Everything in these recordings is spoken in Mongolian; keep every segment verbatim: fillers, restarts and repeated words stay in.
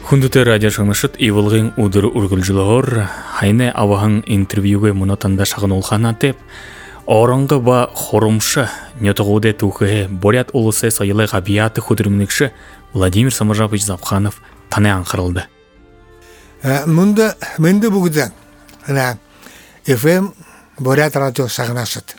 Хүндүтэ радио шаңнашыт ивылғын удыр үргілжілігір, хайны авағын интервьюге мұнатанда шағын олхана деп, орынғы ба хорумшы нетоғуде тухе борят улысы сайылы ғабияты худырмінікші Владимир Самаржапыч Запханов таны аңқырылды. Мұнда менде бүгіден эф эм борят радио шағынашыт.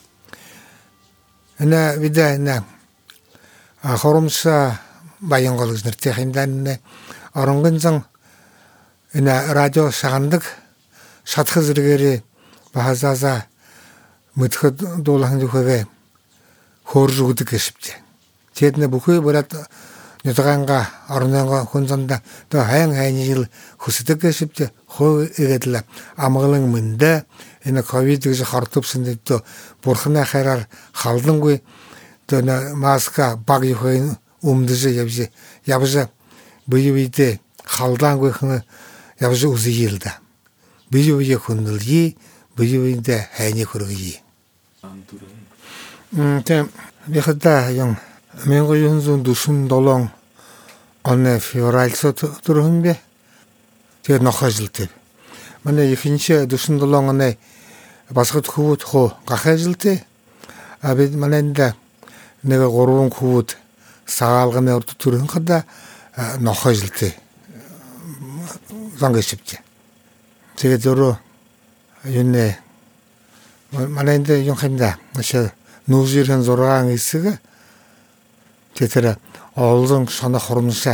Вида хорумшы байын қолығыныр техиндан орынғынзың радио шағындық шатқыз іргері бағазаза мұтқы долағын дүкөге хор жүгіді кешіпті. Тетіне бүкөй бұрат нөтіғанға орынғанға күнзанда әйін-әйін жыл құсыды кешіпті. Хой егетілі амығылың мүнді ковид-дегізі қартыпсын дейді. Бұрқына қайрар қалдың қой. Маска баг юхайын умдыжы ябжы. Ябжы бұйы-бүйді қалдан көйхіні ябжы ұзы елді. Бұйы-бүйі күнділгі, бұйы-бүйді әйне көргі. Бекітті ең мен қойынзың дұшын долың оны февральсы тұрғын бе? Тер нұқа жылты. Мәне екінші дұшын долың оны басқыт күвіт қо қақай жылты. Әбет мәненді неге қоруын күвіт сағалғын өрті тұрғын қыда нұқа жылты. Заңға шепті. Теге дұры үйіне мәненді ең қаймда нұл жерін зорған есігі тетірі ауылдың шана құрымыша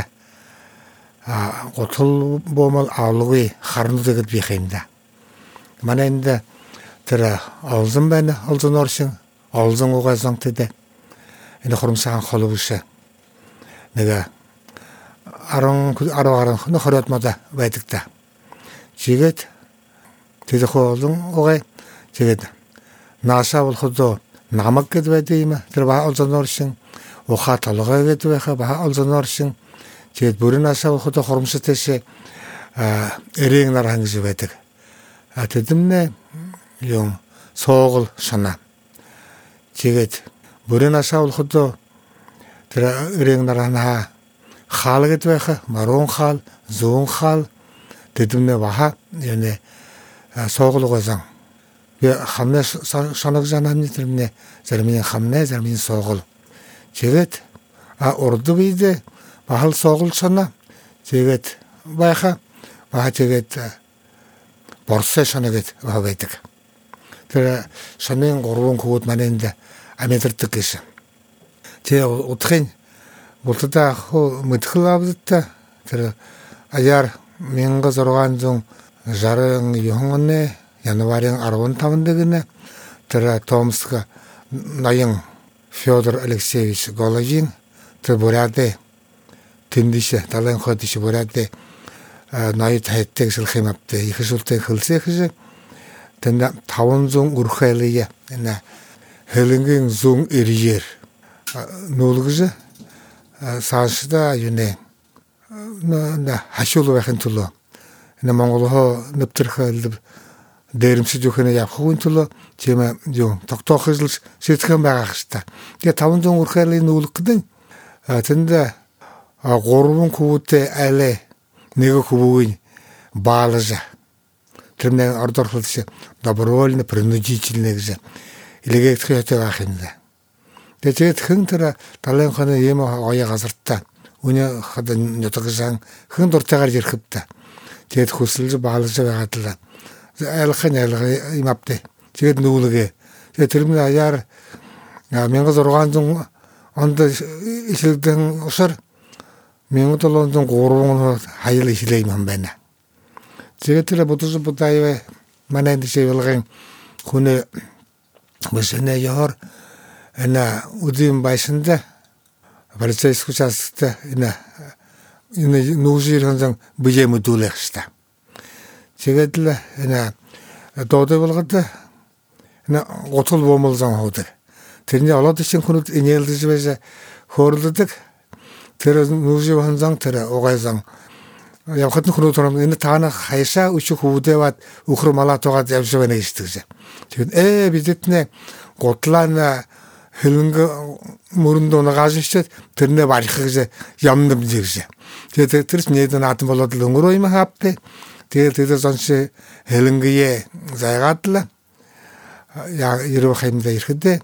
қотыл болмал ауылығы қарыны дегіт бейхеймді. Мана енді тірі ауылдың бәні ауылдың оршың, ауылдың оғазың теді. Енді құрымсаған қолы бұшы. Неге ару-арын құны қорятмада бәйтікті. Жегет, теді қолдың оғай, жегет, наша бұл құды намық кеді бәдеймі, тірі баға ауылдың оршың, оқа талыға кеді бәқі баға ауылдың оршың, жегет, бүрін аша бұл құды құрымсы теші әрейін араңызы бәдік. Тедімне, ең соғыл шана. Жегет, бүрін аша бұл құды тірі әрейін араңыға қалы кеді бәқі, марон қал, зуын қал, тедімне баға, ене соғыл ғозаң. Хамне шанық жанамны түрміне, зәрменен хамне, зәрменен соғыл. Жегет, орды бейді, бағыл соғыл шана, жегет байқа, баға жегет борсы шана кет, баға бәйтік. Тірі шанмен қоруын көғыт мәненді әметірттік кеші. Те ұтқын, бұлтыда мұтқыл абдытта, тірі аяр менгі зорған зоң жарың үйіңіне, январин арван тавындығыны, тірі Томска найың Федор Алексеевич Голожин, тірі бұрады, түндіші, талайын қойдыші бұрады, найы тәйттегі жыл қимапты, екі жылтың қылсы қыжы, тінді тавын зоң ұрқайлығы, хелінген зоң үрiyер. Нолғызы, сағышыда үйіне, хашылы вәқін тұлы, Монголға nøптірхі әлді дәрімсі жүкіне япқығын тұлы, жеме тоқтоқы жыл сеткен бағақышта. Де тавын зоң ұрқайлығын олық қыдың, тінді ғоруын күвітті әлі неге күвуын бағылыжы. Түрімнен ардорқылдышы добровольны, принудительнегізі. Илеге еткі өте ғақынды. Де жегет хың тұры талайын қаны емі ойы ғазыртта. Өне қады нөтіғізаң хың дұртағар жеркіпті. Жегет құсылжы бағылыжы бағатылды. Әліқін әліғі имапты. Жегет нұғылығы. Жегет түрімді аяр менгі зорғандың онды ішілдің ұшыр. Менгі толындың қоруын хайылы ішілеймін бәні. Жегет түрі бұтызы бұтайы мәнәнді шевілген күні бұсыне яғыр әні ұдым байсында полицейскі участықта нұғы жеріңіздің бұжемі дулеқшіста. Жегетілі доды болғыды отыл болмылзан ходы. Түріне олады үшін күніп инелді жібәзі хорылдыдық. Түрі нұғы жеріңіздің түрі оғайзан. Яқытын күні тұрам, енді тағаны қайша үші құуды бат ұқырмала тоғады әбжібәне естігізі. Е, бедетіне қотыланы хелэнгэ мөрөндөө нагашичтэй тэрнээ барихгүйс ямдам жигсэн. Тэгээд тэрс нэдэн атан болоод л өнгөрөө юм хаппэ. Тэгээд тэгээд сонш хелэнгээ зайгаадла. Я ирэх хэмдэ ирэхдээ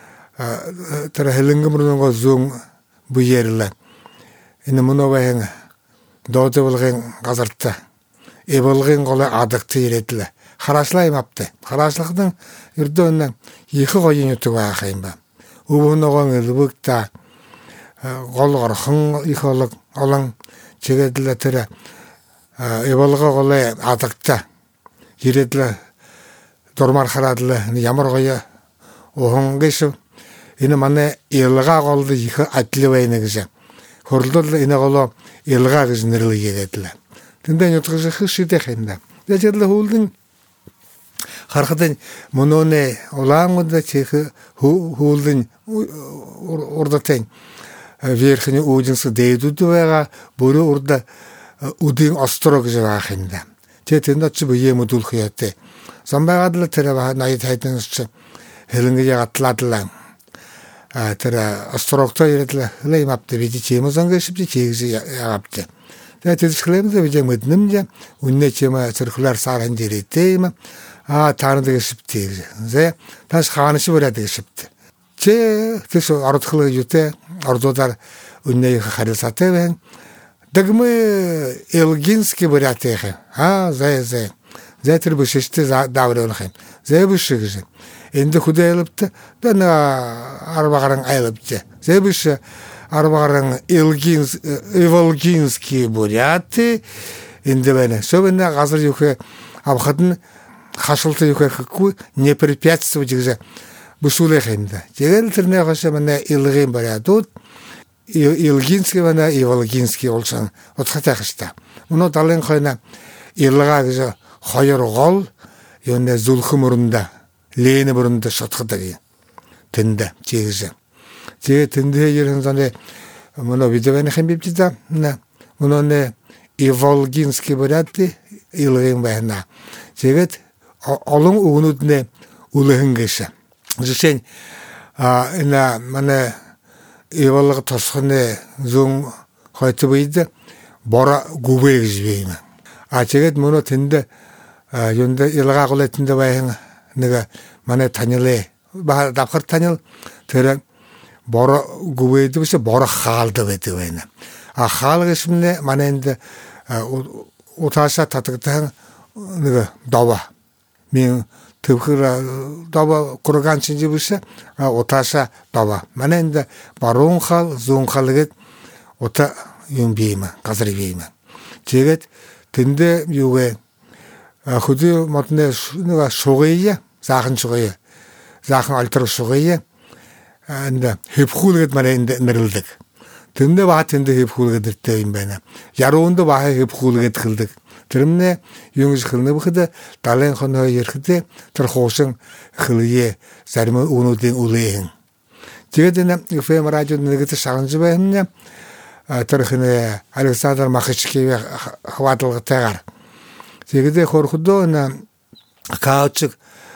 тэр хелэнгэ мөрөнгө зүүн буйэрлээ. Энэ мөнөвэн доодэвлгийн газарт эвлгийн гол адагт ирэдлээ. Хараслаа юм аптай. Харааслахдан ердөөн их гоён ютг байх юм ба. Өвөнөгөн элбэгта гол горхон их олог олон чигэдлээ тэр эвлга гол адагт ирэдлээ. Дурмар хараадлаа ямар гоё охонгиш энэ манай илга голд их адлив байна гэж. Хөрлөл энэ гол илга гэж нэрлэгээдлээ. Тэндээ ютгш их шидэх юм да. Тэгээд л хөлдөн харахад мөнөөний улаангууд чих хөлдөн урдтын верхний үжинс дээдүүд байгаа бүрээ урд үдийн острог гэж байгаа юм да. Тэгээд тэнд ч бие мөдүүлэх яатай. Самбайгаад л тэр найд хайдан ч хелэнгээ гатлаадлаа. А тэр острогтой ирэдлээ лейм апте бид чимээ сангэ шипти чигс яапте. Тэгээд тэр схлэмдэ бид мэднэмж үнэ чимээ циркуляр сархан дээрээ а таандаг шипти. Зэ тас хаанш бүрээд шипти. Че тэс ордхлыг юутэй ордуудаар үнэ харилсатай байна. Дагмэ Элгинский бүрээтэй. А зэ зэ зэтэр биштэй даврах юм. Зэ биш гэж. Энд хүдэлбт дэн арбагаран айлбт. Зэ биш арбагаран Элгинс Эволгинский бүрээтэй энд байна. Совна газар юхэ авахад нь хашилт юхэхгүй не препятствовать гэж бушуулах юм да. Тэгэл тэрнээ хашаа манай Элгин бүрээдүүд Элгинский байна Эволгинский улсан утгатай хаштай. Өнөө далын хойно Элга гэж хоёр гол юунэ зүлхэн мөрөндө лээн мөрөндө шатгадаг юм. Тэнд чигс. Тэгээ тэндээ ерэн зане мөнө видеоны хэм бивчида на мөнө Эволгинский бүрээтэй Элгин байна. Тэгээд олон өгнүүднээ үлэхэн гэж. Жишээ нь а энэ манай Эволг тосхны зүүн хойд үед бора гүвэ гэж бийм. А тэгээд мөнө тэнд юунд Элга голэтэнд байх нэг манай танилээ ба давхар танил тэр бора гүвэд биш бора хаалд байдаг байна. А хаал гэсмнэ манай энд утааса татагдан нэг дова мен төвхөр дова курган чинжи биш утааса дова манай энд баруун хаал зүүн хаал гэд ута юм бийм газар бийм. Тэгээд тэндээ юугээ хөдөө модны нэг шугая заахан шугая заахан альтер шугая энд хэвхүүлгээд манай энд нэрлдэг. Тэндээ баа тэндээ хэвхүүлгээд иртэй юм байна. Яруунд баа хэвхүүлгээд хэлдэг. Тэрмнээ юу гэж хэлнэ бэхэд далайн хоноо ирэхдээ тэр хуусан хэлье зарим өнүүдийн үлээн. Тэгээд энэ эф эм радиод нэгт шаганж байна. Тэр хинэ Александр Махачкиев хаваадлагатайгаар тэгээд хорхдоо на кауч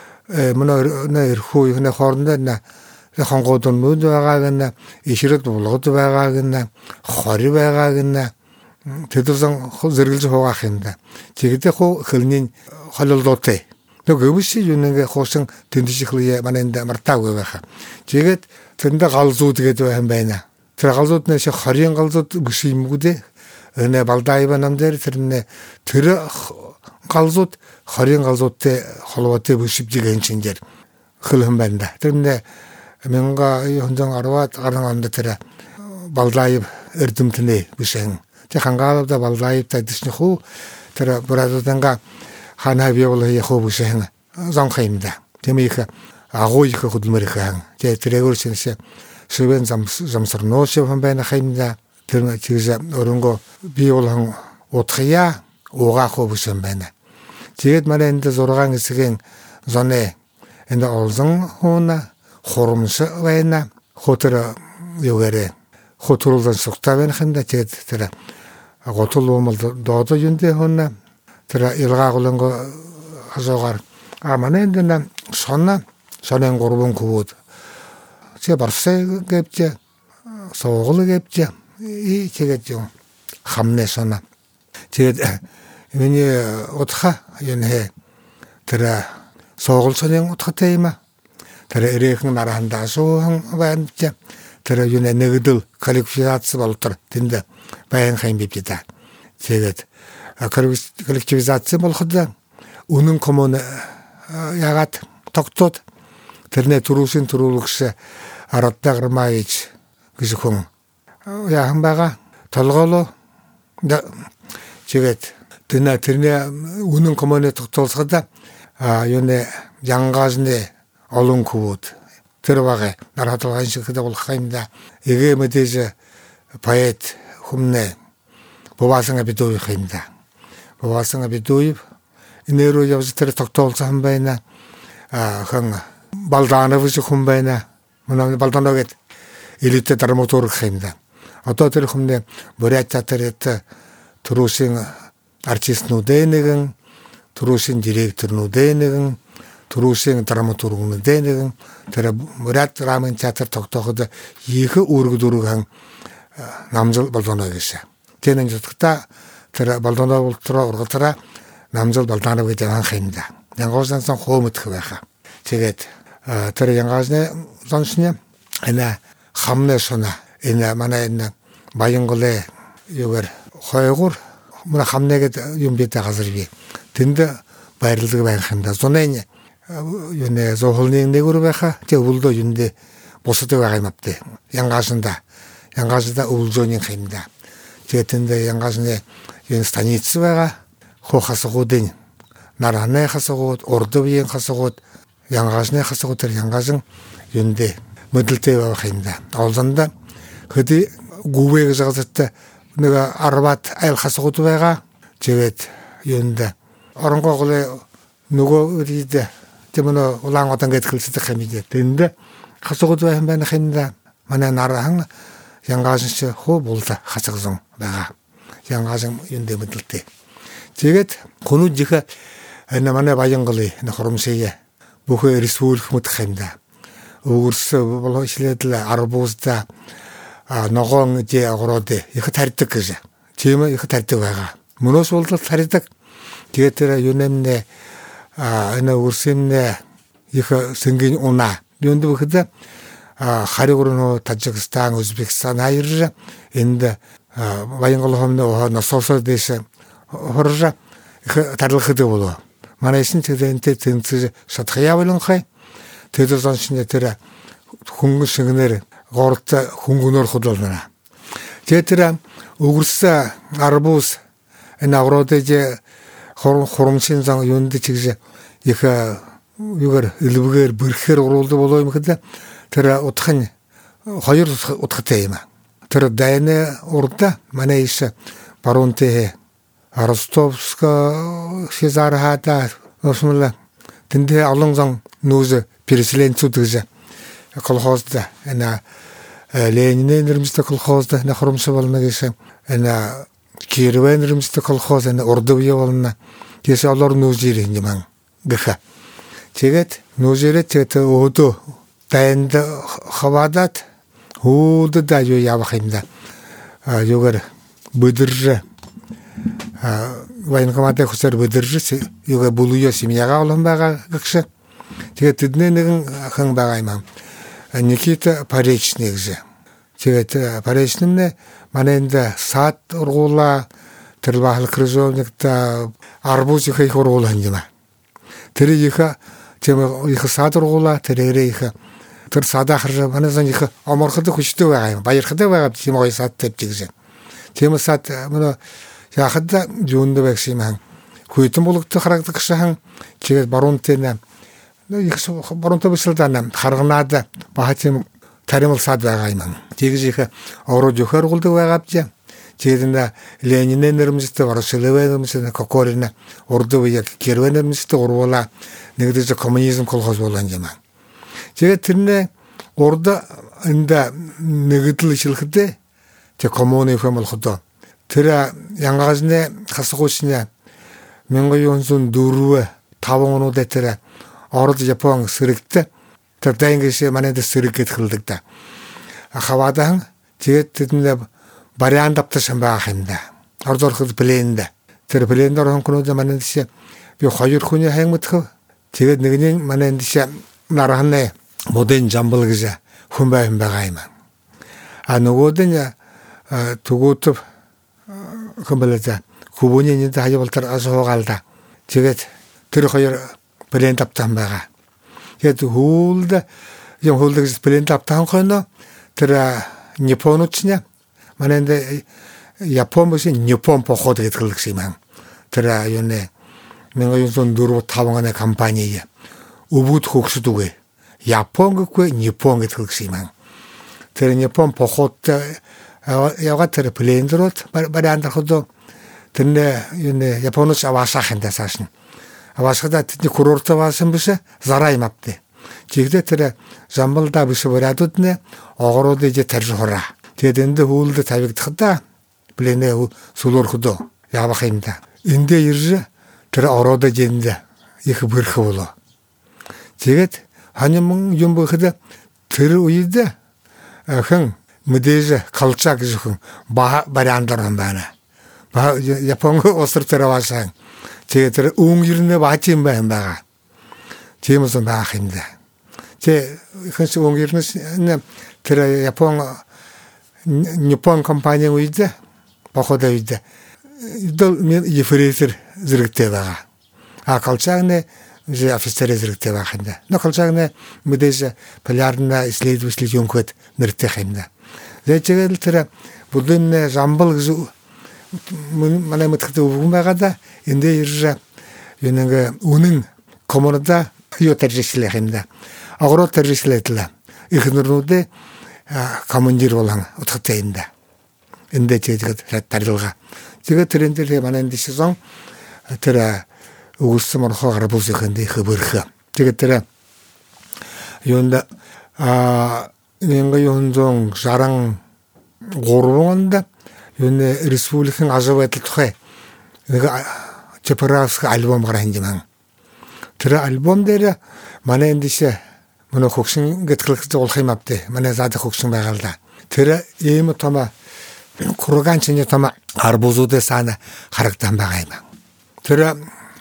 мөнө нэрхүү ихнэ хоорондоо на хонгууд нүд байгааг нь ишрэд булгад байгааг нь хори байгааг нь тэдсэн зэрэглэж хуугаах юм да. Тэгээд хоо хөлний хололдоотой. Нөгөө биш юу нэг хуусан тэндэжихлээ манай энд мартаагүй байхаа. Тэгээд тэндээ галзууд гэдэг юм байна. Тэр галзууд нэш хорийн галзууд биш юмгүй дээ. Энэ балдаайва намдэр тэрнэ тэр галзууд хорийн галзуудтай холбоотой бүшивжиг энчинжэр хөлөн байна. Тэрнэ мянга хонжон арваад гаран анд тэр балдаайв эрдэмтний бишэн. Тэг хангаалда балдаайв тадисны хуу тэр бураданга ханаа биол яхоо бишэн зонхаймда. Тэмих агуу их хөдөлмөрхэн. Тэг тэрэгөр шинсэ шивэн зам замсарноош юм байна хаймда. Тэр чиглэ өрөнгө биолхан утхая угаахоо бишэн байна. Тэгээд манай энд зургаан хэсгийн зоны энд олзон хууна хурамш байна. Хотор юугаарэ хоторулан сухтаа байна хэмдэ тэгээд тэр готол уумал доодо юндэ хууна тэр илгаагланго асуугаар а манай энд сонна сонын гурван хүүд 제 벌써 ገብ지 소글 ገብ지 이 제가 좀 함내서나 제가 왜니 어떻게 연해 들어 소글 선행 어떻게 이마 들어 이렇게 나라 한다 소한 반자 들어 윤에 너희들 컬렉티비자츠 볼터 된다 바양 하임비다 제가 컬렉티비자츠 볼거든 우는 코모네 야갓 톡톡 들네 들어오신 들어올ықшы 알았다 그러마이지 그래서 공 야 한바가 덜걸로 나 제가 드나 드네 우는 코모네 톡톡서다 아 요네 양가즈네 얼른 구옷 들어가게 나라도 한식 그다 올 하임다 이게 뭐되지 바엣 홈네 보바성아 비도이 하임다 보바성아 비도이 이내로 여기서 들어 톡톡서 한 바이나 아흥 발단하듯이 홈바이나 뭐는 발단하게 일리트 다른 모토를 하임다 어떠들 홈네 머리아짜들했다 들어오신 아티스트 노데는 들어오신 디렉터 노데는 들어오신 드라마토르 노데는 들어 머리아트 라면 차트 톡톡도 이거 우르고도르간 남절 발단하겠어 걔는 좋다 들어 발단하고 들어 오르더라 남절 발단하게 되는 하임다 양고산선 호흡을 트가가 제가 들어 양가즈네 선수님 에나 함내서나 에나 만에나 마영걸레 요걸 허여골 뭐나 함내게 준비했다 가서비 된다 바이르드가 바이한다 손에니 요네 조홀닝 내고르바ха 제 울도 윤데 보스도 가임합대 양가즈다 양가즈다 울존이 가입니다 제가 된다 양가즈네 연 스타니츠가 호하서고든 나라네 하서고 오르도비엔 하서고 양가즈네 하서고들 양가즈는 윤데 model 때와 가입니다. 알선다 그디 구베가 자갔다 내가 아르바트 알 하서고도 배가 제вет 윤다 어른 거글에 누구 우리데 때문에 올랑 어떤 게 글쓰다 감이게 된데 하서고도 한번 합니다. 만에 나라항 양가즈시 호 볼다 하서고성 배가 양가즈 윤데 model 때 제вет 고누 지가 에나만에 바영글이 나 호름세에 부호 리스울 못합니다. 우르스 볼호실레들 아르보스다 아 노공 제 어로데 이거 다리득 그자 제마 이거 다리득 와가 모노솔도 다리득 게테라 유넴네 아 에나 우르셈네 이거 생긴 오나 연도 그다 아 하려고는 타지키스탄 우즈베키스탄 아이르 인데 아 와잉글홈네 오나 소소데스 허르자 그 다르크도 볼어 마네신 제덴테 텐츠 샤트야블은 카이 대도선 신네들아 공구승네를 거르다 공군을 호돌나 제트라 우그르사 아르보스 에나로데제 호름 호름신상 윤데 지게 이가 이거 일부게 버커 오르도 볼어요 근데 들아 어떡하니 허여 어떻게 해마 들아 다이네 오르다 마네이스 바론테 아르스토프스가 시자르하다 무슨라 근데 알롱장 노즈 переселен тудыжа колхозда ана ленинен римсте колхозда на хромсы болмагыша ана кирвен римсте колхоз ана ордовье болна кесе алар нозире неман гха чегет нозире чета ото тайнда хавадат хууда дажо явахимда а югар будыржа а военкомате хусар будыржа юга булуя семьяга олонбага гыкша 제가 듣는 нэгэн хан байгаа юм. Никита Паречник же. 제가 Паречнэмнэ манайнда сад ургуула тэр бахал крыжовникта арбуз их их ургуулан юм. Тэр их тийм их сад ургуула тэр их тэр сада харж манайсан их оморход хүчтэй байгаа юм. Баярхад байгаа тийм гоё сад тавьчих. Тийм сад мөн яхад юунд байгсан хүйтэн болготой харагдах шахан тэгээд баруунтэн их баруунтабсалдан харганаад баатим таримал сад байгаа юм. Тэгж их ороо жөхөр гулдаг байгаапжээ. Тэрэнд Ленинэн нэрмжтэй Варшавын нэрмжтэй Кокорина урдууя Кирвэн нэрмжтэй уруула нэгдэж коммунизм колхоз болон юм. Тэгээд тэрнээ урд энда нэгдэл шилхэдэ тэ коммунизм болоход тэр янгазны хасгуучны 천구백사십사 таван онууд тэр орд Япон сэрэгт Тартайнгише маненде сырыкет кылдыкта. Хавадаң жигет тетинде барян тапташан баахында. Ордор кыз пленде. Тэр пленде орон кунуда манендише би хоёр хүний хаймытхы. Тэгээд нэгнийн манендише нарахны моден жамбал гэж хүн байм байгаа юм. А нөгөөдөн түгүүтв хэмбэлээ хүбүний нэг хаяалтар асуугаалда. Тэгээд тэр хоёр плен таптан байгаа. Тэгээд хуулд юм хуулдаг плен таптан хойно тэр Японочня манайд Япон мөсөн Япон поход гэдэг юм. Тэр юуне 천구백사십사 таван компани өвгөд хөгсөд үгүй. Япон гэхгүй Япон гэдэг юм. Тэр Япон поход яваад тэр плендрот бараанд ходо тэр юуне Японоос аваасахында саашна. Аваасахда тэдний курортоо баасан биш зарай мапте. Жигдэ тэр замбалда биш бараадудны огород ije тарж хораа. Тэгээд энд хүүлд тавигдахда плэнэ сулуурхдоо явах юм да. Энд ирж тэр ороод ижэнд их бэрх болоо. Тэгээд ханьман юм бэхэд тэр үед хэн мэдээж калчаа гэж хүн бараандар юм байна. Ба Япон остров тэрвасан. Тэгээд тэр өнгөрнө бач юм байна. Тиймээс баах юм да. Тэ хэнс өнгөрнөс тэр Япон Япон компани үед боход үед дол ефрейзер зэрэгтэй байгаа. А калчааны же офицер зэрэгтэй байгаа юм да. Но калчааны мэдээж полярна исследователь юмхэд нэртэй юм да. Зэчгэл тэр бүдэн замбал гэж манай мэдхтэй өвгөн байгаа да. Эндээ ирж юунага үнэн коммунда юу таржишлэх юм да. Агроо таржишлээтлээ. Их нөрнүүдээ командир болон утгатай юм да. Эндээ чийгээд тарилга. Тэгээд тэрэн дээр манай дэшсэн тэр өгсөн морхоор бүсэхэнд их бэрх. Тэгээд тэр юунда а 천구백삼 саран гурванд юуны республикийн азуу байдал тухай нэг Чепаравск альбом гаргаж байна. Тэр альбом дээр манай дэшээ манай хөгшин гэтгэх болох юм апте. Манай заад хөгшин байгаа л да. Тэр ийм тома курганчны тома арбузуудаа сана харагдан байгаа юм. Тэр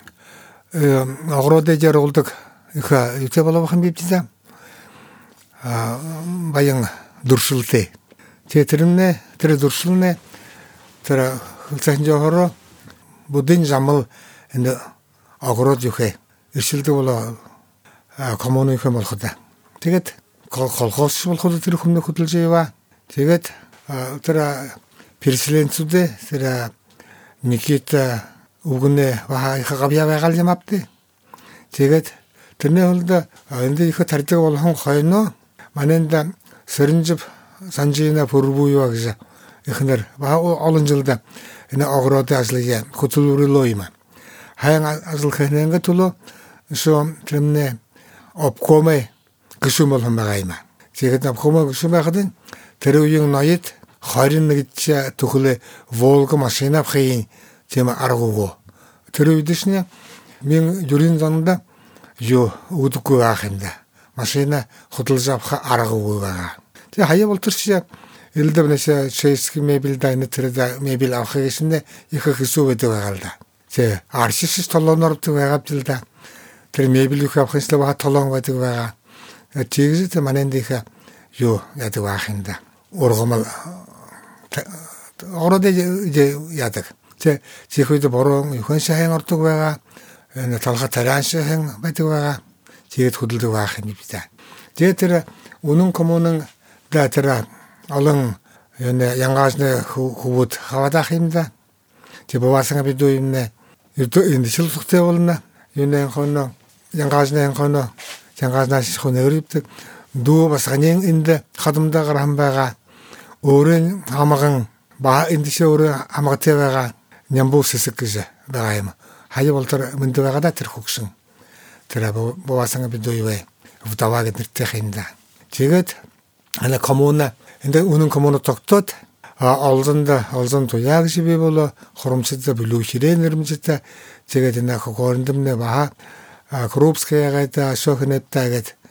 огородыг яруулдаг их юутэй болох юм бивчээ. А баян дуршилтэй. Тэрнээ тэр дуршилнээ тэр хөлцөнжөөрөө бүдэн замал энэ огород юхэ иршилдэг болоо коммуны хэм болох да. Тэгээд колхоос болох тэр хүмүүст хөдөлж яваа. Тэгээд тэр переселенцүүдээ тэр Никита үгнэ баа их гавья байгаал юм апте. Тэгээд тэрний hulд энд их тардаг болгон хойно манайда сэрэнжив санжина пурбуйва гэж ихнэр олон жилдээ энэ огород ажлыг хөтөлбөрлөө юм. Хаян ажлах нэг төлөө шо тэрнээ обкоме гүшмөл юм байгаа юм. Тэгээд обкоме гүшмэ хадын тэр үеийн ноёд двадцать нэг төхөлө Волга машина авахын тийм аргууг. Тэр үедшний мен юрийн занда юу үдэггүй байх юм да. Машина хөдөлж авах аргууг байгаа. Тэгээ хаяа болторч элдвнэс шэйск мебель дайны тэр мебель авах гэсэндээ их хэсүү байдаг байгаа л да. Тэгээ аршис толоноор байгаа л да. Тэр мебель их авах хэсэл байгаа толон байдаг байгаа. Тэгж манайд их юу яадаг байх юм да. Ургамал ороод яадаг. Тэ чихүүд борон хүн шахын ордог байгаа. Энэ талха тараашхан байдаг байгаа. Тэгээд хөдөлдөг байх юм битээ. Тэгээд тэр үнэн коммунын да тэр олон энэ янгаасны хөвд хаваадах юм да. Тэг баваасан бид юм нэ. Энэ шилжихтэй болно. Энэ хонно янгаасны хонно янгаснаас хонно өрөвдөг. Дүү бас ганин энд хадамдаа гархан байгаа. Өөрийн хамган ба энд шөөрө хамгатай байгаа нямбус хэсэг гэж байгаа юм. Хаяа бол тэр мэд байгаа да тэр хөгшин. Тэр баваасан бид юу вэ? Вдаваг нэртэй юм да. Тэгээд ана коммуна энд үнэн коммуна тогтоод олзонда олзон туяаг шиби болоо хоромцтой бүлүү хирээ нэрмжтэй тэгээд энэ хөрөндмнэ баа крупская гайда шохнеттай гэд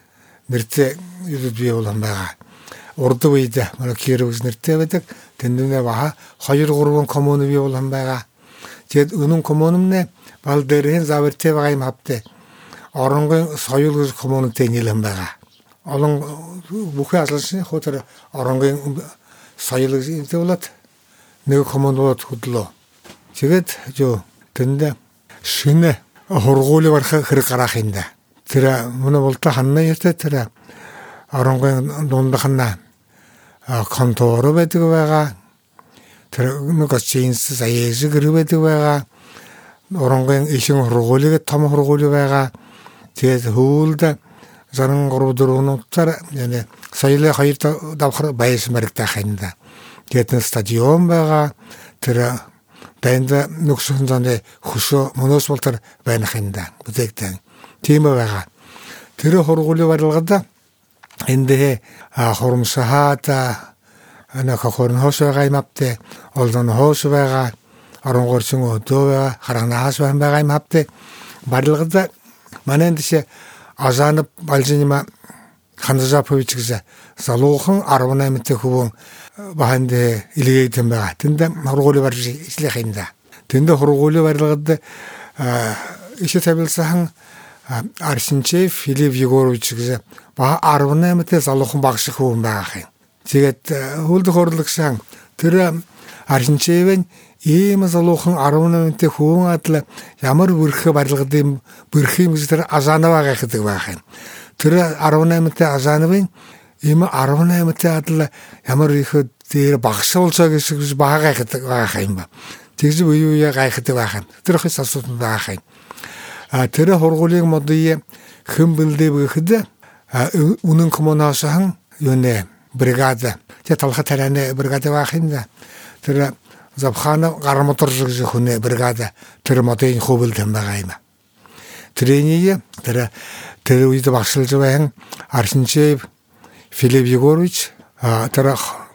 нэртэй юуд бий болон байгаа. Урд үед манай Кирүүс нэртэй байдаг. Тэндээ баха хоёр гурван коммун бий болон байгаа. Тэгээд өнөн коммуннэ бал дээрэн завэртэй байгаа юм хавтэ. Оронгийн соёл коммунтэй нийлэн байгаа. Олон бүхэн асалсан хотор оронгийн соёл зүйлд нэг коммунууд хөдлөө. Тэгээд юу тэндээ шинэ хургуулыг барах хэрэг гарах юм да. Тэр мөн болтой ханна ястай тэр оронгийн дундахна контор байдаг байгаа. Тэр нэг чинс саяж гэрвэдэг байгаа. Оронгийн ишин хургуулыг том хургуул байгаа. Тэгээд хүүлд заран гурав дөрвөн нутаар яне соёлын хоёр давхар байс мэрэгтэй ханьда. Тэгээд стадион байгаа. Тэр банд нүксэн зане хөшөө мөнөөс болтор байна ханьда. Бүтээгдэн. Тийм байгаа. Тэр хургуулыг барилгада эндээ хурамсаата ана хохорн хошоо гаймапте олдон хош байгаа. Оронгорчин өдөө харанаас байгаа юм хавтэ. Барилгада манай дэше азанып алжинима ханзапович гэсэн залуухан арван наймтай хөвөн баханд илгээдэг байгаа. Тэнд хургуулыг барьж ижлэх юм да. Тэнд хургуулыг барилгад ишэ тавилсан Арсенчев Филипп Егорович гэсэн ба арван наймтай залуухан багш хөвөн байгаа юм. Тэгээд хөлд хорлогсан тэр Арсенчевэн ийм залуухан арван наймтай хөвөн адал ямар бүрхэ барилгад юм бүрх юм гэж тэр азанаваа гэдэг байх юм. Тэр арван наймтай азанавын ийм арван наймтай адал ямар их дээр багшуулцаа гэж баагаа гэдэг байх юм ба. Тэгж үе үе гайхдаг байх юм. Тэр их асуудал байх юм. А тэр хургуулыг модыг хэн бэлдээ гэхэд үнэн коммунаасан юунэ бригада. Тэ талха тарааны бригада байх юм да. Тэр Запхана гармотор гэж хүнэ бригада тэр модын хөвөлд байгаа юм. Тэрний тэр тэр үед багшилж байгаа Арсенчев Филипп Егорович тэр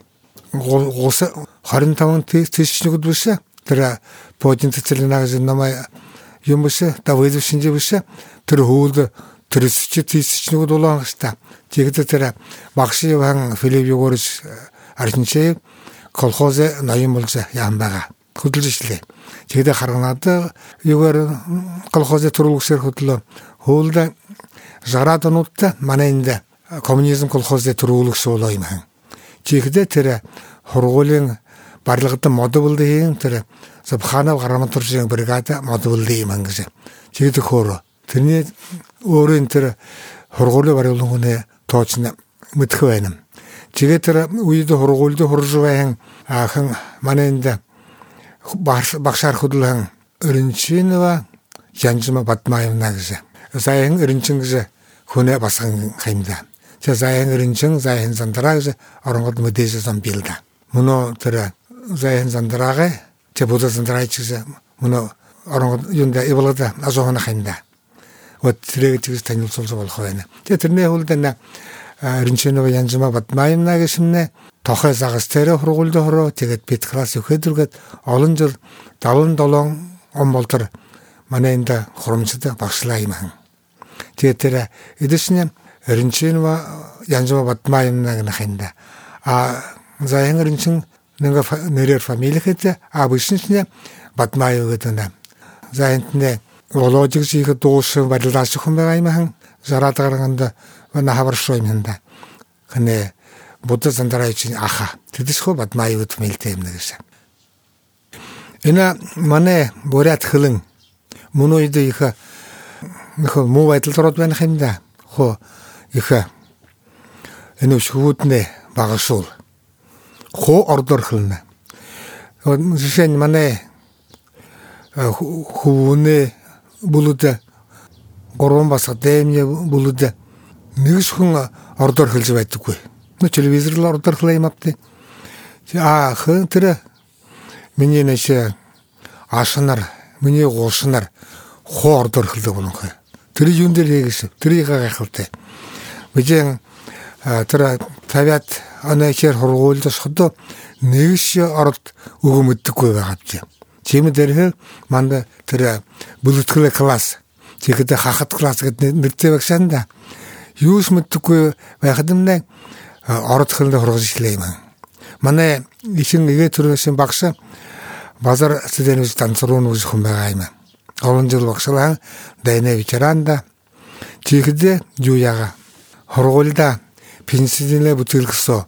гос харин таван тийшнүүд биш тэр Путин цэцэлнагс намаа юм биш Давид шинжи биш тэр хөвөлд тэр тийшнүүд болон хаста. Тэгэхдээ тэр багш яван Филипп Егорович Арсенчев колхоз ноён болж яам байгаа. Хөдөлж ишлээ. Тэгээд харганаад юугаар колхоз төрүүлсээр хөдлөө. Хөөлд жараад онуудтай манай энд коммунизм колхоз төрүүлэх суулаа юм хан. Тэгэхдээ тэр хургуулийн барилгад модулын тэр Запханав гарамтуржийн бригада модулын юм хан гэж. Тэгээд хөөрө. Тэрний өөрийн тэр хургуулийн барилгын тоочны мэдэх байна. Тэгээд тэр үед хургуулд хурж байна. Ахан манайнд багшаар хөдлөн Өрөнчинова Янжма Батмаевна гэсэн. Заян Өрөнчин гэсэн хүнээ басган хаймда. За заян Өрөнчин заян Зандраа гэсэн оронгод мэдээсэн билда. Мөнөө тэр заян Зандраагаа тэ бодо Зандраа гэсэн мөнөө оронгод юунда эвлада азоохна хаймда. Вот тэрэг тэгс танилцуулсан болох байна. Тэгээ тэрний хөлдөө Өрөнчинова Янжма Батмаевна гэсэмнэ тохой загас тэр хургуулд хороо тэгээд бид класс өгөхөдөргөд олон жил даван долоон он болтор манай энд хурамчтай багшлаа юм хан. Тэгээд тэр эдэсний Өрөнчинова Янжма Батмаевна гэх хинда а заян Өрөнчин нэг нэрээр фамилихэд а бишнэ Батмаев гэдэг нэ. Заянтне Володиг шиг дуусан барилдаас хүн байгаа юм хан. Зараад гарганд манай хаваршоо юм хинда. Хэнэ Будда Зандраагийн аха. Тэдэсхөө Батмаевд мэлтэй юм гэсэн. Энэ манай бурят хөлн мөнөд их нөх муу байдал руу байна юм да. Хөө их энэ шүүднэ багшуул. Хөө ордор хөлнө. Жишээ нь манай хүүнэ бүлүүд гурван бас дэмнэ бүлүүд нэгс хүн ордор хөлж байдаггүй. Телевизор ордор хлейм апте. А хэн тэр миний нэшэ ашнаар миний гуушнаар хоо ордор хөлдөг болонхой. Тэр юун дээр хийгээс тэрийг гайхалтай. Bijэн тэр тавиад анахэр хургуулдас ходо нэгш орд өгөмөдөггүй байгаа ч. Тийм дээр манд тэр бүлтгэл класс тэгэхдээ хахад класс гэдэг нэртэй багшаанда юус мэддэггүй байхад нь ород хөлөнд хургаж ишлээ юм. Манай ишин игээ төрөөсөн багш базар сэдэнэс танцруун үз хүн байгаа юм. Олон жил багшлаа дэне вечеранда чихдэ юяга хоргуулда пенсилинэ бүтэлгэсо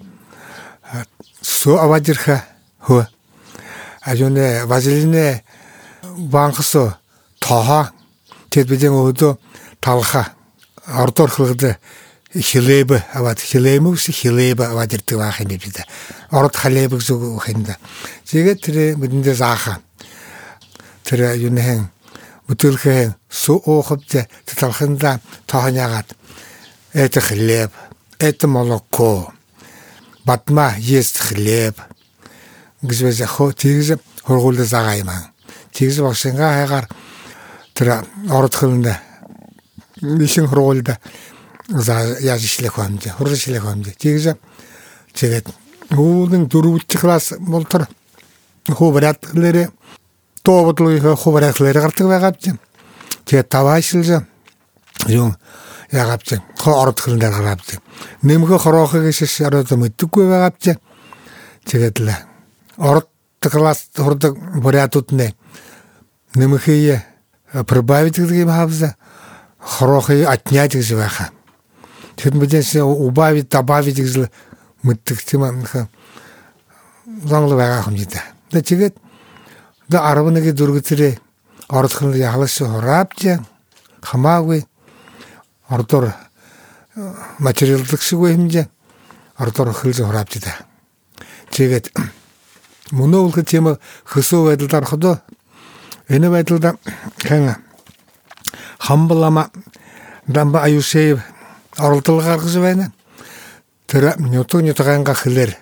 су авадирха хөө ажуне вазелине банхсо тоха тэд бидэн өдөө талха ордор хөлгөд хилэб аваад хилэмүс хилэб аваад ирдэг байх юм бид. Ород халэб зүг хэнда. Тэгээд тэр бидэндээ зааха. Тэр юухэн бүтэлхэн су оохобд талханда тоохнягаад это хлеб, это молоко. Батма есть хлеб. гэж хоо тэгж хургуул заагаа юм. Тэгж багшингаа хайгаар тэр ород хөлөнд ишин хургуулда за яаж ишлэх юм бэ? Хурж ишлэх юм бэ? Тэгж тэгээд үүдэн дөрөвч класс болтор хөврәтләре тообдлыг хөврәтләре гардаг байгаа юм. Тэгээд таваашилж юм ягаад ч ород хөлөнд гараад нэмгë хороохыг шишараад мэддэггүй байгаа юм. Тэгээд л ород класс хурдаг бурятууд нэ нэмхий прибавить гэдэг юм хавза хорохыг отнять гэж байхаа. Тэгэд мэдээс убавить добавить гэж мэддэг юм аа. Зангал байгаа юм жида. Тэгээд да арваныг дөргөцрээ ород хөлөнд яхалш хораапч хамаагүй ордор материалддаг шиг хэмжээ ордор хөлж хораапч да. Тэгээд мөнөө үлгэж юм хөсөө байдалд ороход энэ байдалд хэн хамблама дамба аюушээ оролдол гаргаж байна. Тэр нютуны таганга хлэр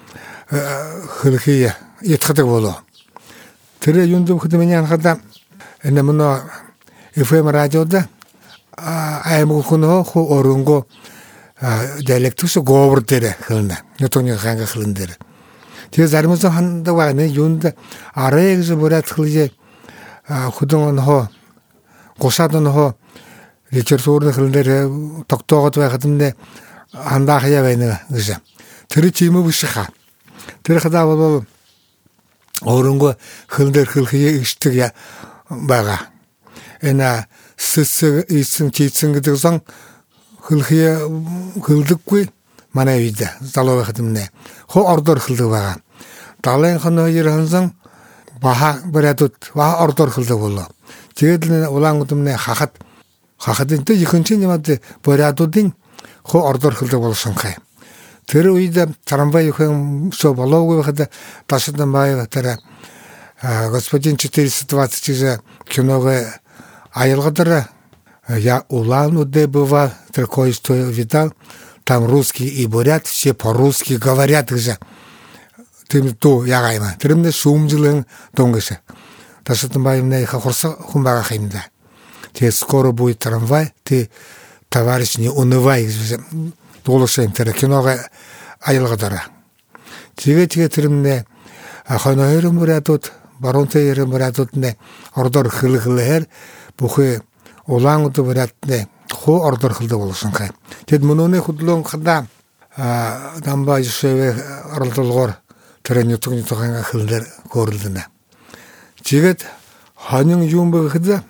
хөрхий ятгадаг болоо. Тэр юунд өгөхд миний анхада энэ мөнөө эф эм радиода аймагхноо хо оронго диалектус говор дээр хэлнэ. Нютуны таганга хлэн дээр. Тэгээд заримсаа хандаг байна. Юунд арэгс бүрät хэлж хөдөн нөө гушаад нөө литературны хэлэн дээр тогтоогод байхад нэ хандаахя байна гэж. Тэр чимээ бишха. Тэр хадаа бол оронго хэлэн дээр хэлхий ичдэг байгаа. Энэ сэсэг ийсэн чийсэн гэдэг сан хэлхий хэлдэггүй манай үед залуу байхад нэ хо ордор хэлдэг байгаа. Далайн хоёр хансан баха брэдут ва ордор хэлдэг болоо. Тэгээд улаан удамны хахад хахад энэ ихэнх юмд брэдуудын хо ордор хэлдэг болсон хай. Тэр үед трамвай хэн со болоогүй байхад ташдан бай тэр господин четыреста двадцать киного аялгадар я улан-удэ быва тэр кое-что видал. Там русские и бурят все по-русски говорят же. Ты то ягаема. Тэрмнэ шумжилэн донгош. Ташдан баймнэ хахурса хумбага хэмдэ. Тэ скоро будет трамвай, ты товарищ не унывай. Дуулсан тэр кинога аялгадара. Тэгээд тэгээд тэрмнэ хоноор мурадууд баруунтай ярэ мурадууд нэ ордор хэлгэлээр бүхэ улаан удаа мураднэ хоо ордор хэлдэг болсон хай. Тэд мөнөөний хөдлөн хадаа дамба ишэвэ оролдолгоор тэр нютуны тухайн хэлээр хөрлөнө. Тэгээд ханин юм бэхэд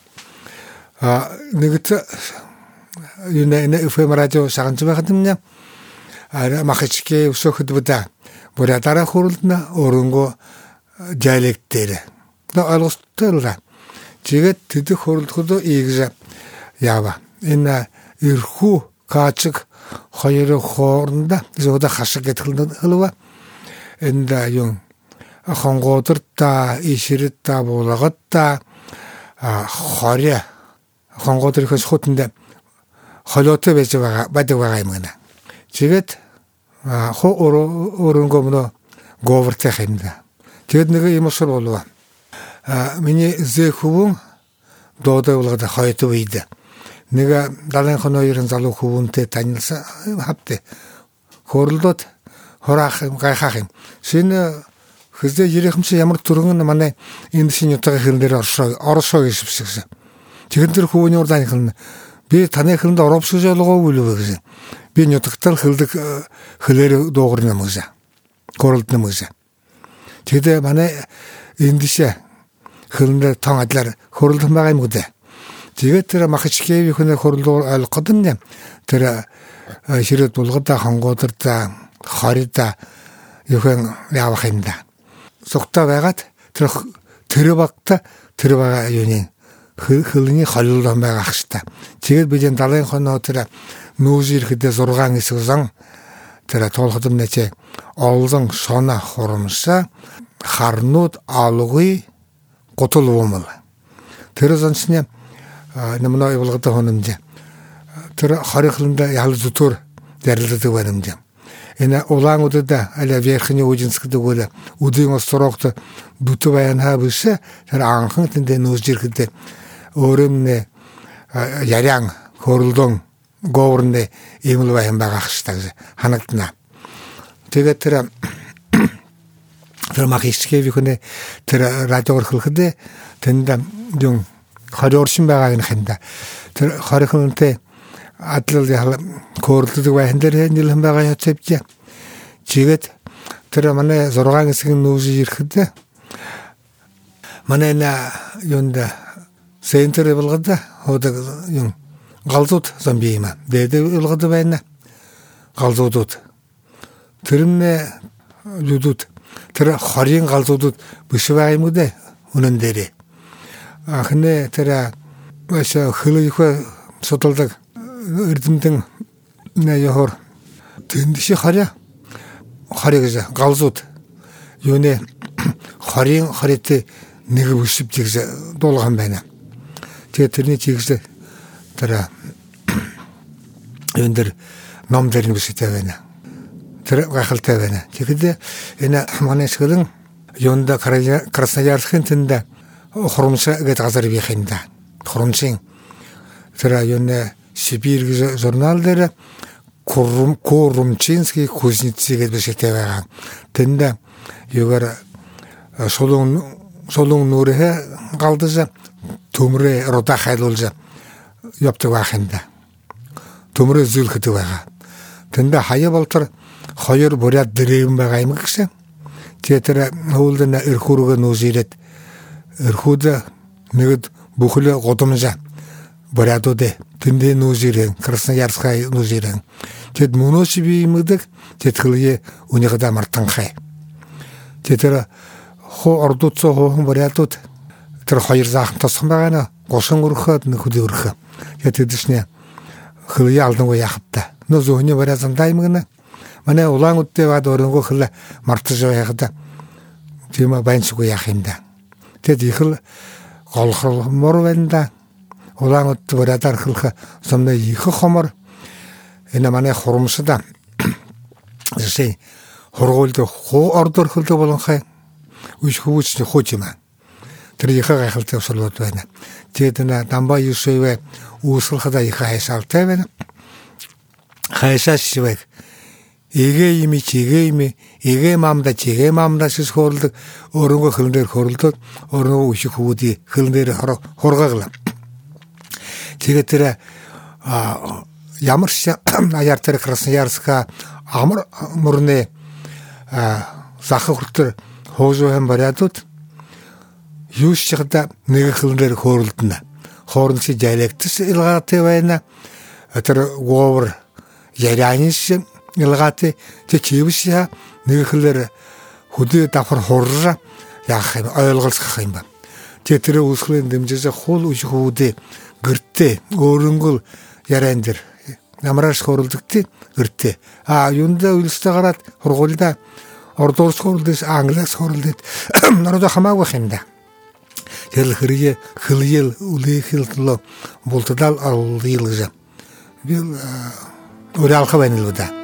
а нэгт юнэ эф эм радио саганц байхад нь ара махичке өсөхөд буда бурятара хөрлөнө өрөнгө диалект дээр. Тэ ойлгостой. Тэгээд тэд хөрлөхөд ийгж яава. Энэ ирхүү качиг хоёр хоорондоо зөдө хашиг гэдэг хэлвэ. Энд юм хонгоодорта иширта буулагатта хоря хонгоодорхоос хотонд холоотой байж байгаа байдаг байгаа юм гэнэ. Тэгээд хо өрөнгөмнө говортой хэмнэ. Тэгэд нэг юм шиг болов. Миний зэхүүн доотой болгоод хойто үйд. Нэг далайн хонооёрын залуу хүүнтэй танилцсан хавтэ. Хөрлөд хораах гайхах юм. Шинэ хэзээ ирэхмш ямар төргөн манай энэ шинэ утга хэлнээр оршоо оршоо гэж бишсэн. Тэгэн тэр хүүний урд анхлна. Би таны хылында оропсу жолугоо үлүбөгүз. Би нютактар хылдык хылери доогурнамыза. Корултнамыза. Тэдэ манай эндише хылында таңадлар хорултун багаймыгда. Тэгээд тэр махачкеви хүнэ хорлоо ойлгодомне. Тэр ширэт булгада хангуударда хорида юхэн явах юмда. Согтоо байгаад тэр тэр багта тэр бага юуны хылны холилдон байгаа хэвчээ. Тэгээд бидний далайн хоноо тэр нүүзэр хэдэ зургаан эсгэн тэр тоолходом нэче олзон шона хоромса харнууд алгый гутулуумал. Тэр зэнсне нэмнээ болгоод хономж. Тэр харихланда ял зүтөр ярилдаг байнамж. Энэ улаангуудад аля верхний үжинсгэдэг үл үдийн осторогт дүт байна хавш тэр анхан тэнд нүүзэрхэд өөрөмнө яриан хорлдон гоорны имэл баян байгаа хэвчээ ханагдана. Тэгээд тэр тэр махичкеви хүнэ тэр радиор хөлхөдөө тэнд юм хорьоршин байгааг нь хэнда. Тэр хорихнтэй адлал яхал корлдог байх дээр нэлэн байгаа явцвч. Чигэд тэр манай зургаан хэсгийн нүүж ирэхэд манай на юнда центр болгоод ходог юм галзууд зомби юм. Дээд болгоод байна. Галзуудууд тэрнээ юдууд тэр хорийн галзуудууд биш байгаа юм уу дээ үнэн дээрээ. Ахне тэр маш хөлөөхө судалдаг эрдэмтэн наяхор тэндши харя харягж галзууд юуны хорийн хорит нэг өсөж гэж дуулган байна. Тэгээд тэрний чигс тэр эндэр ном дээр нь биштэй байна. Тэр гахалтай байна. Тэгэхээр энэ манай шгэрэн юунда Красноярскын тэнд хоромса гэдэг газар бихэнда. Хоромсын тэр юуны Сибирь журнал дээр Курум Курумчинский кузнецы гэдэг биштэй байгаа. Тэнд юугаар шулуун шулуун нүрэ галдаж төмрө руда хайлуулж явдаг байхэнда. Төмрө зүлхдэг байгаа. Тэнд хаяа болтор хоёр буряд дэрэм байгаа юм гэсэн. Тэр хуулдана эрхүүргөө нүүсирэд эрхүүд нэгд бүхлээ годомжа бурядууд тэндээ нүүсирэн Красноярская нүүсирэн. Тэд мөнөөс би юмдаг тэтгэлээ үнийхээ мартанхай. Тэр хоо ордуцоо хоон бурядууд тэр хоёр заахан тосхон байгаа нэ гошон өрхөд нөхөд өрхө. Тэдэшнэ хөлий алдангуу яхавта. Нөө зөөний бурядан даймгна. Манай улаангуудтай бад өрөнгөө хөл мартаж байхад тийм байнсгүй яах юм да. Тэд ихэл голхол мор байна. Улаангууд бурядар хөлх сомны их хомор энэ манай хурамсда жишээ хоргоолд хоо ордор хөлдөг болонхай үш хөвч хөөч юм. Тэр их гайхалтай өсөлөд байна. Тэд нэ дамба юусэвэ үүсэлхада их хайшаалтай байна. Хайшаашвэг эгэ ими чигэ ими эгэ мамда чигэ мамда шис хорлдог өрөнгө хөлнөр хорлдог өрөнгө үш хөвди хөлнөр хоргоглаа. Тэгээд тэр ямар аяар тэр Красноярска амар мөрнө заххуртэр хоожохан бариадууд юу шигда нэг хөлнөр хорлдно. Хоорнси диалектс илгаатай байна. Тэр говор ярианис илгаатай тэг чившя нэг хөлөр хөдөө давхар хурра яах юм ойлголцох юм ба. Тэг тэр үсглийн дэмжээс хул үш хүүдээ гэртээ өөрөнгөл яриан дэр намраш хорлдогтэй гэртээ. А юунда үлстэй гараад хургуулда ордоорс хорлдос англиас хорлдод народ хамаагүй юм да. Тэр хэрэг хөлиэл үлээхэлтлөө бултадал алуулгаж би уралха байна л да.